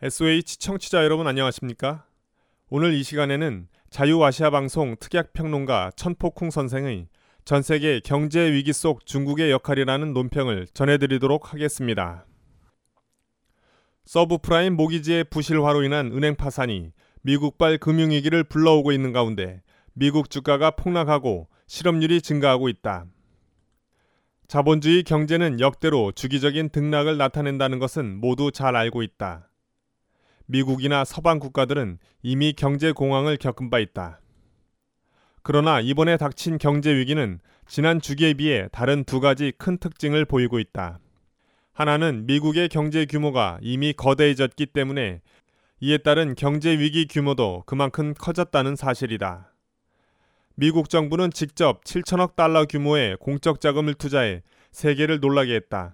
SOH 청취자 여러분 안녕하십니까? 오늘 이 시간에는 자유아시아방송 특약평론가 천폭쿵 선생의 전세계 경제 위기 속 중국의 역할이라는 논평을 전해드리도록 하겠습니다. 서브프라임 모기지의 부실화로 인한 은행 파산이 미국발 금융위기를 불러오고 있는 가운데 미국 주가가 폭락하고 실업률이 증가하고 있다. 자본주의 경제는 역대로 주기적인 등락을 나타낸다는 것은 모두 잘 알고 있다. 미국이나 서방 국가들은 이미 경제 공황을 겪은 바 있다. 그러나 이번에 닥친 경제 위기는 지난 주기에 비해 다른 두 가지 큰 특징을 보이고 있다. 하나는 미국의 경제 규모가 이미 거대해졌기 때문에 이에 따른 경제 위기 규모도 그만큼 커졌다는 사실이다. 미국 정부는 직접 7천억 달러 규모의 공적 자금을 투자해 세계를 놀라게 했다.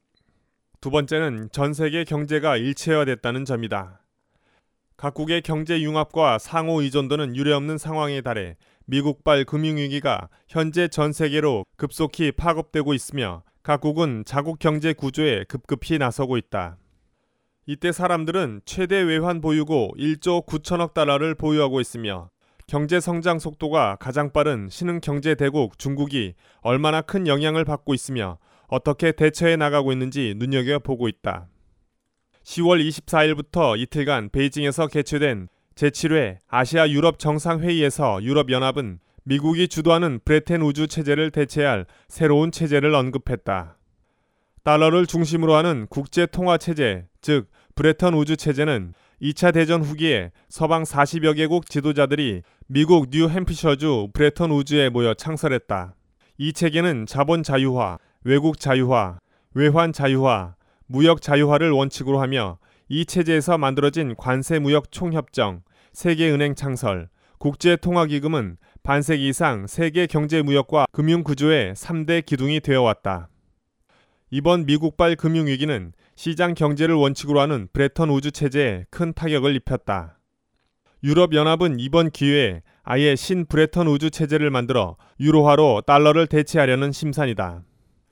두 번째는 전 세계 경제가 일체화됐다는 점이다. 각국의 경제 융합과 상호 의존도는 유례없는 상황에 달해 미국발 금융위기가 현재 전 세계로 급속히 파급되고 있으며 각국은 자국 경제 구조에 급급히 나서고 있다. 이때 사람들은 최대 외환 보유고 1조 9천억 달러를 보유하고 있으며 경제 성장 속도가 가장 빠른 신흥 경제 대국 중국이 얼마나 큰 영향을 받고 있으며 어떻게 대처해 나가고 있는지 눈여겨보고 있다. 10월 24일부터 이틀간 베이징에서 개최된 제7회 아시아 유럽 정상회의에서 유럽연합은 미국이 주도하는 브레튼 우주 체제를 대체할 새로운 체제를 언급했다. 달러를 중심으로 하는 국제 통화 체제, 즉 브레튼 우주 체제는 2차 대전 후기에 서방 40여 개국 지도자들이 미국 뉴햄프셔주 브레튼 우주에 모여 창설했다. 이 체계는 자본 자유화, 외국 자유화, 외환 자유화, 무역 자유화를 원칙으로 하며 이 체제에서 만들어진 관세무역 총협정, 세계은행 창설, 국제통화기금은 반세기 이상 세계 경제무역과 금융구조의 3대 기둥이 되어왔다. 이번 미국발 금융위기는 시장 경제를 원칙으로 하는 브레턴 우주 체제에 큰 타격을 입혔다. 유럽연합은 이번 기회에 아예 신 브레턴 우주 체제를 만들어 유로화로 달러를 대체하려는 심산이다.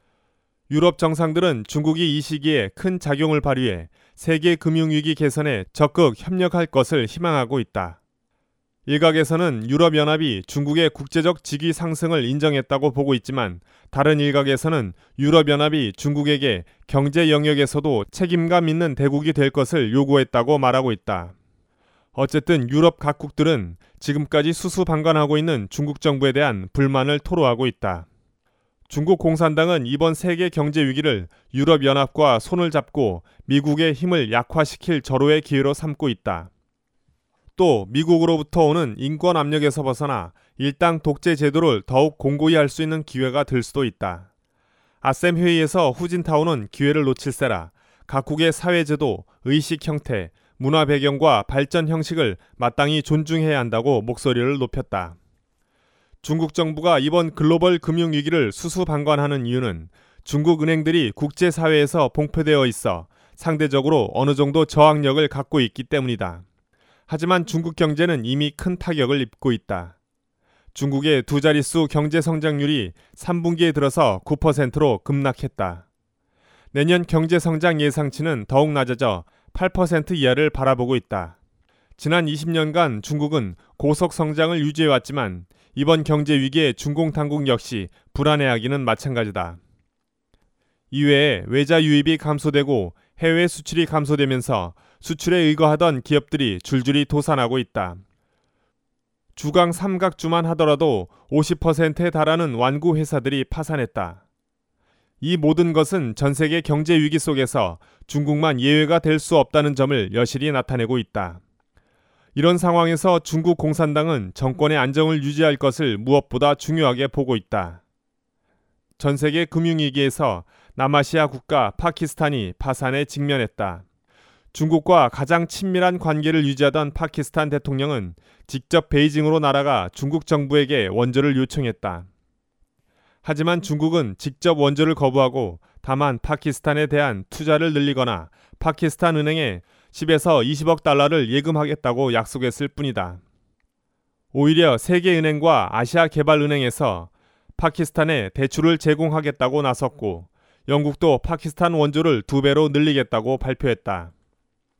유럽 정상들은 중국이 이 시기에 큰 작용을 발휘해 세계 금융위기 개선에 적극 협력할 것을 희망하고 있다. 일각에서는 유럽연합이 중국의 국제적 직위 상승을 인정했다고 보고 있지만 다른 일각에서는 유럽연합이 중국에게 경제 영역에서도 책임감 있는 대국이 될 것을 요구했다고 말하고 있다. 어쨌든 유럽 각국들은 지금까지 수수방관하고 있는 중국 정부에 대한 불만을 토로하고 있다. 중국 공산당은 이번 세계 경제 위기를 유럽연합과 손을 잡고 미국의 힘을 약화시킬 절호의 기회로 삼고 있다. 또 미국으로부터 오는 인권 압력에서 벗어나 일당 독재 제도를 더욱 공고히 할 수 있는 기회가 될 수도 있다. 아셈 회의에서 후진타오는 기회를 놓칠세라 각국의 사회제도, 의식 형태, 문화 배경과 발전 형식을 마땅히 존중해야 한다고 목소리를 높였다. 중국 정부가 이번 글로벌 금융위기를 수수방관하는 이유는 중국 은행들이 국제사회에서 봉폐되어 있어 상대적으로 어느 정도 저항력을 갖고 있기 때문이다. 하지만 중국 경제는 이미 큰 타격을 입고 있다. 중국의 두 자릿수 경제 성장률이 3분기에 들어서 9%로 급락했다. 내년 경제 성장 예상치는 더욱 낮아져 8% 이하를 바라보고 있다. 지난 20년간 중국은 고속 성장을 유지해왔지만 이번 경제 위기에 중공당국 역시 불안해하기는 마찬가지다. 이외에 외자 유입이 감소되고 해외 수출이 감소되면서 수출에 의거하던 기업들이 줄줄이 도산하고 있다. 주강 삼각주만 하더라도 50%에 달하는 완구 회사들이 파산했다. 이 모든 것은 전 세계 경제 위기 속에서 중국만 예외가 될 수 없다는 점을 여실히 나타내고 있다. 이런 상황에서 중국 공산당은 정권의 안정을 유지할 것을 무엇보다 중요하게 보고 있다. 전 세계 금융위기에서 남아시아 국가 파키스탄이 파산에 직면했다. 중국과 가장 친밀한 관계를 유지하던 파키스탄 대통령은 직접 베이징으로 날아가 중국 정부에게 원조를 요청했다. 하지만 중국은 직접 원조를 거부하고 다만 파키스탄에 대한 투자를 늘리거나 파키스탄 은행에 10에서 20억 달러를 예금하겠다고 약속했을 뿐이다. 오히려 세계은행과 아시아개발은행에서 파키스탄에 대출을 제공하겠다고 나섰고 영국도 파키스탄 원조를 2배로 늘리겠다고 발표했다.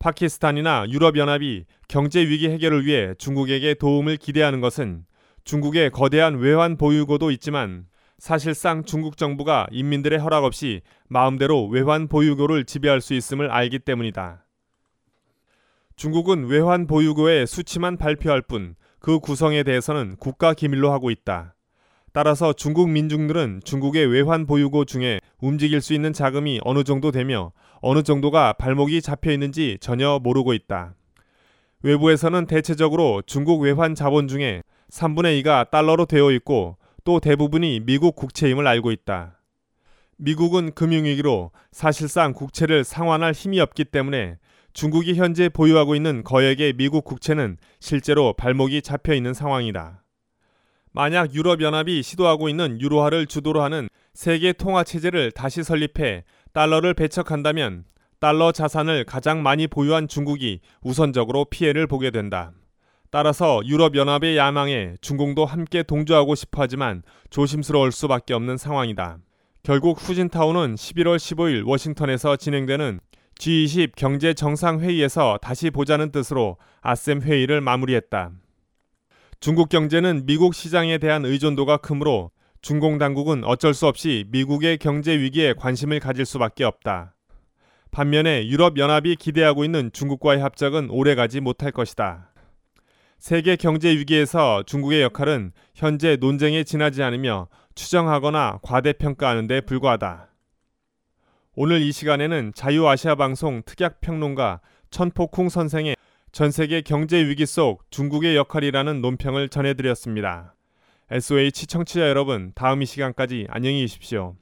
파키스탄이나 유럽연합이 경제 위기 해결을 위해 중국에게 도움을 기대하는 것은 중국의 거대한 외환 보유고도 있지만 사실상 중국 정부가 인민들의 허락 없이 마음대로 외환 보유고를 지배할 수 있음을 알기 때문이다. 중국은 외환 보유고의 수치만 발표할 뿐 그 구성에 대해서는 국가 기밀로 하고 있다. 따라서 중국 민중들은 중국의 외환 보유고 중에 움직일 수 있는 자금이 어느 정도 되며 어느 정도가 발목이 잡혀 있는지 전혀 모르고 있다. 외부에서는 대체적으로 중국 외환 자본 중에 3분의 2가 달러로 되어 있고 또 대부분이 미국 국채임을 알고 있다. 미국은 금융위기로 사실상 국채를 상환할 힘이 없기 때문에 중국이 현재 보유하고 있는 거액의 미국 국채는 실제로 발목이 잡혀 있는 상황이다. 만약 유럽연합이 시도하고 있는 유로화를 주도로 하는 세계 통화체제를 다시 설립해 달러를 배척한다면 달러 자산을 가장 많이 보유한 중국이 우선적으로 피해를 보게 된다. 따라서 유럽연합의 야망에 중공도 함께 동조하고 싶어 하지만 조심스러울 수밖에 없는 상황이다. 결국 후진타오는 11월 15일 워싱턴에서 진행되는 G20 경제정상회의에서 다시 보자는 뜻으로 아셈 회의를 마무리했다. 중국 경제는 미국 시장에 대한 의존도가 크므로 중공 당국은 어쩔 수 없이 미국의 경제 위기에 관심을 가질 수밖에 없다. 반면에 유럽연합이 기대하고 있는 중국과의 합작은 오래가지 못할 것이다. 세계 경제 위기에서 중국의 역할은 현재 논쟁에 지나지 않으며 추정하거나 과대평가하는 데 불과하다. 오늘 이 시간에는 자유아시아방송 특약평론가 천폭쿵 선생의 전세계 경제 위기 속 중국의 역할이라는 논평을 전해드렸습니다. SOH 청취자 여러분, 다음 이 시간까지 안녕히 계십시오.